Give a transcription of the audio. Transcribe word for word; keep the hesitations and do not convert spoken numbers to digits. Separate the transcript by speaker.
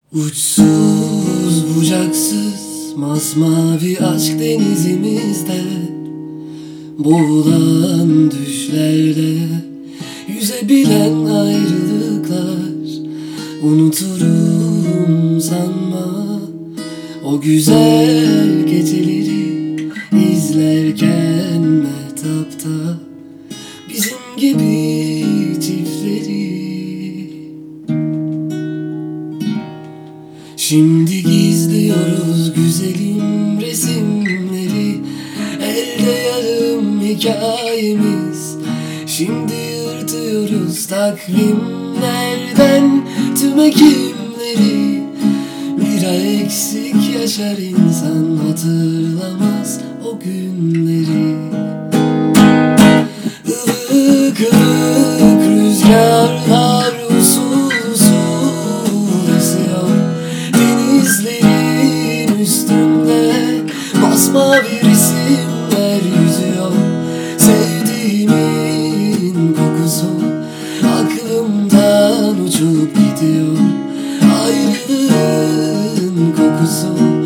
Speaker 1: Uçsuz bucaksız masmavi aşk denizimizde boğulan düşlerle yüzebilen ayrılıklar. Unuturum sanma o güzel geceleri izlerken mehtapta bizim gibi çiftleri. Şimdi gizliyoruz güzelim resimleri, elde yarım hikayemiz. Şimdi yırtıyoruz takvimlerden tüm ekimleri. Bir ay eksik yaşar insan, hatırlamaz o günleri. Ilık ılık rüzgarlar usul usul esiyor denizlerin üstünde, masmavi resimler yüzüyor. Sevdiğimin kokusu aklımdan uçup gidiyor, ayrılığın kokusu.